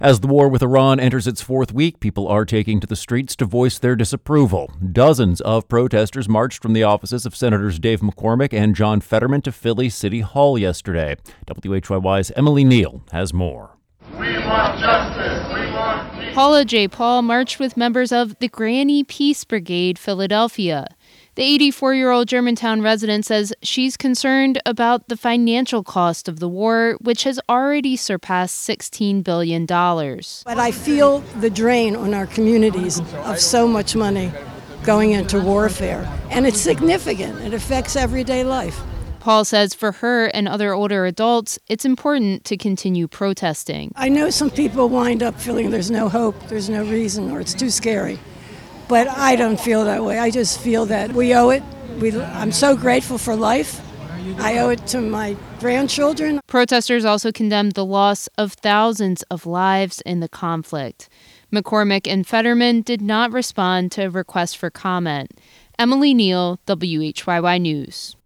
As the war with Iran enters its fourth week, people are taking to the streets to voice their disapproval. Dozens of protesters marched from the offices of Senators Dave McCormick and John Fetterman to Philly City Hall yesterday. WHYY's Emily Neal has more. We want justice. We want peace. Paula J. Paul marched with members of the Granny Peace Brigade Philadelphia. The 84-year-old Germantown resident says she's concerned about the financial cost of the war, which has already surpassed $16 billion. But I feel the drain on our communities of so much money going into warfare, and it's significant. It affects everyday life. Paul says for her and other older adults, it's important to continue protesting. I know some people wind up feeling there's no hope, there's no reason, or it's too scary. But I don't feel that way. I just feel that we owe it. I'm so grateful for life. I owe it to my grandchildren. Protesters also condemned the loss of thousands of lives in the conflict. McCormick and Fetterman did not respond to requests for comment. Emily Neal, WHYY News.